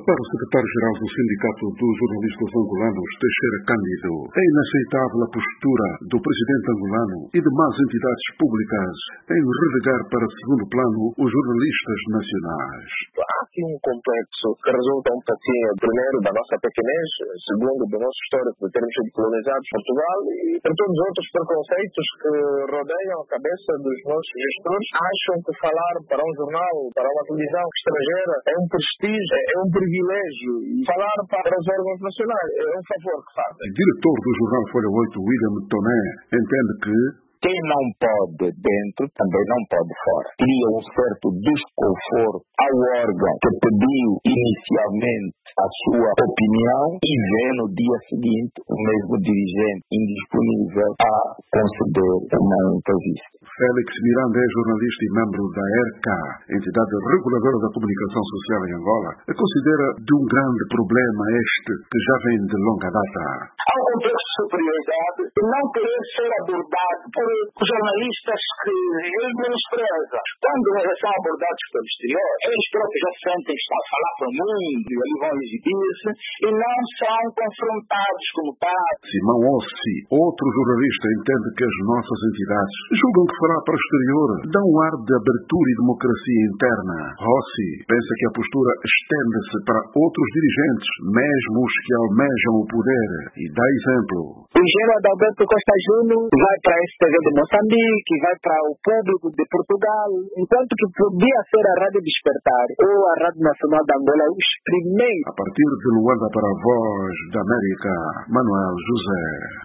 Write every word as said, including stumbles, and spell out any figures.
Para o secretário-geral do Sindicato dos Jornalistas Angolanos, Teixeira Cândido, é inaceitável a postura do presidente angolano e demais entidades públicas em relegar para segundo plano os jornalistas nacionais. Há aqui um complexo que resulta um pouquinho, primeiro, da nossa pequenez, segundo, do nosso histórico de termos sido colonizados em Portugal e por todos os outros preconceitos que rodeiam a cabeça dos nossos gestores. Acham que falar para um jornal, para uma televisão estrangeira é um prestígio, é um privilégio, e falar para os órgãos nacionais é um favor que fazem. O diretor do jornal Folha oito, William Toné, entende que quem não pode dentro, também não pode fora. Cria um certo desconforto ao órgão que pediu inicialmente a sua opinião e vê no dia seguinte o mesmo dirigente indisponível a conceder uma entrevista. Félix Miranda é jornalista e membro da E R C A, entidade reguladora da comunicação social em Angola, e considera de um grande problema este que já vem de longa data. Há um complexo de superioridade e não querer ser abordado por jornalistas que eles menosprezam. Quando eles são abordados pelo exterior, eles próprios já sentem que estão a falar para o mundo e ali vão exibir-se e não são confrontados como tal. Simão Ossi, outro jornalista, entende que as nossas entidades julgam que falar para o exterior dá um ar de abertura e democracia interna. Rossi pensa que a postura estende-se para outros dirigentes, mesmo os que almejam o poder, e dá exemplo. O engenheiro Adalberto Costa Júnior vai para a S T V de Moçambique, vai para o público de Portugal, enquanto que podia ser a Rádio Despertar ou a Rádio Nacional de Angola os primeiros. A partir de Luanda para a Voz da América, Manuel José.